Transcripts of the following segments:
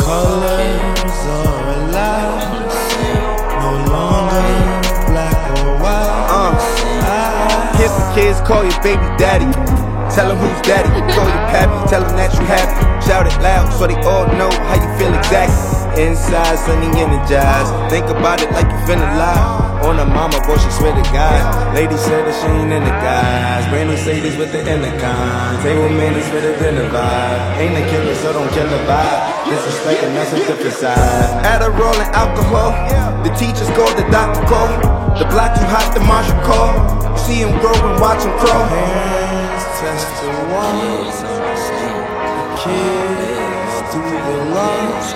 Colors are alive, no longer black or white. Kids and kids call you baby daddy. Tell them who's daddy. Call you pappy, tell them that you happy. Shout it loud so they all know how you feel exactly. Inside, sunny, energized. Think about it like you finna lie. On her mama, boy, she swear to God. Lady said that she ain't into guys. Brandy say this with the intercom. Table man is with the dinner vibe. Ain't a killer, so don't kill the vibe. Disrespecting, that's a different side. Adderall and alcohol. The teachers call, the doctor call. The block too hot, the marshal call. See him grow and watch him crawl. Parents test the walls, the kids do the laws.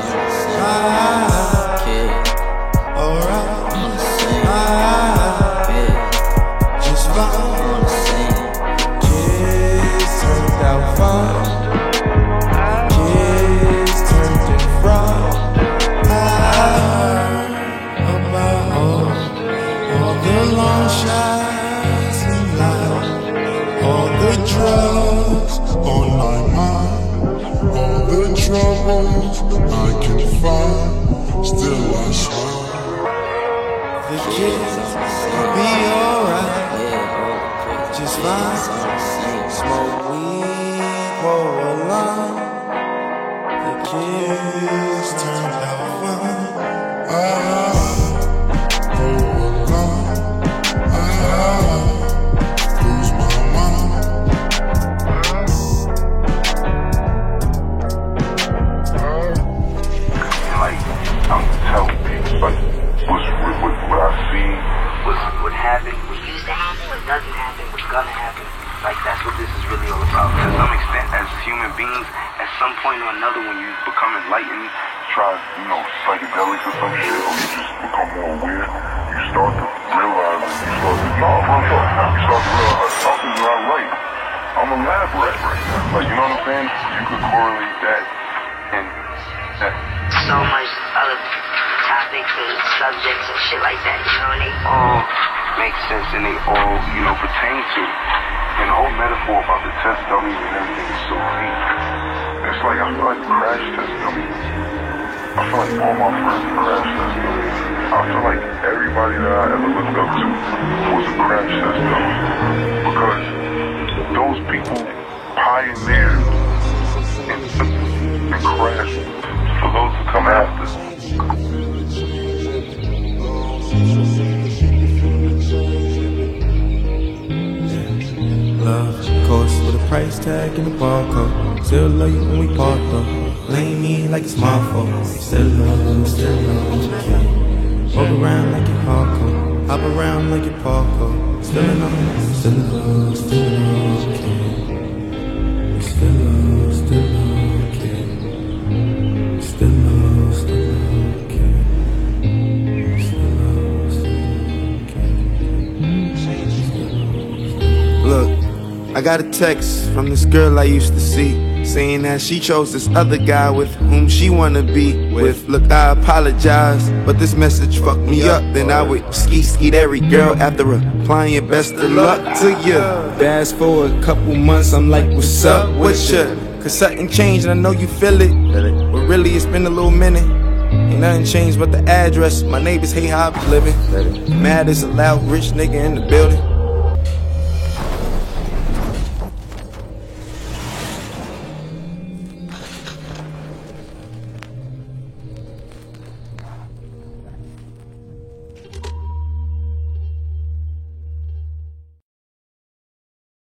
Alright, just fine. Kids turned out fine. The kids turned in fraud. About all the long shots in life, all the drugs on my mind, all the troubles I can find, still I swear the kids will be alright, just fine. Smoke weed, pour a line. The kids turned out fine. Pour a line. Lose my mind. Like, I'm telling people, like, what I see, what happened, what used to happen, what doesn't happen, what's gonna happen. Like, that's what this is really all about. To some extent, as human beings, at some point or another, when you become enlightened, try, psychedelics or some shit, or you just become more aware, you start to realize, something's not right. I'm a lab rat right now. Like, you know what I'm saying? You could correlate that and that. So much other topics and subjects and shit like that, and they all make sense and they all, pertain to. And the whole metaphor about the test dummies and everything is so deep. It's like, I feel like crash test dummies. I feel like all my friends are crash test dummies. I feel like everybody that I ever looked up to was a crash test dummy. Because those people pioneered and crashed for those to come after. Love, course, with a price tag and a barcode. Still love you when we part though. Blame me like it's my fault. Still love you. Walk around like you're hardcore. Hop around like you're parkour. Still in love, still in love, still in love, kid. Still love, still love, kid. Still love, still love, kid. Still love, still love, kid. Look, I got a text from this girl I used to see, saying that she chose this other guy with whom she wanna be with. Look, I apologize, but this message fucked me up. Then I would skeet every girl after replying best of luck to you. Fast forward a couple months, I'm like, what's up with ya? Cause something changed and I know you feel it. But really it's been a little minute. Ain't nothing changed but the address. My neighbors hate how I be living. Mad as a loud rich nigga in the building.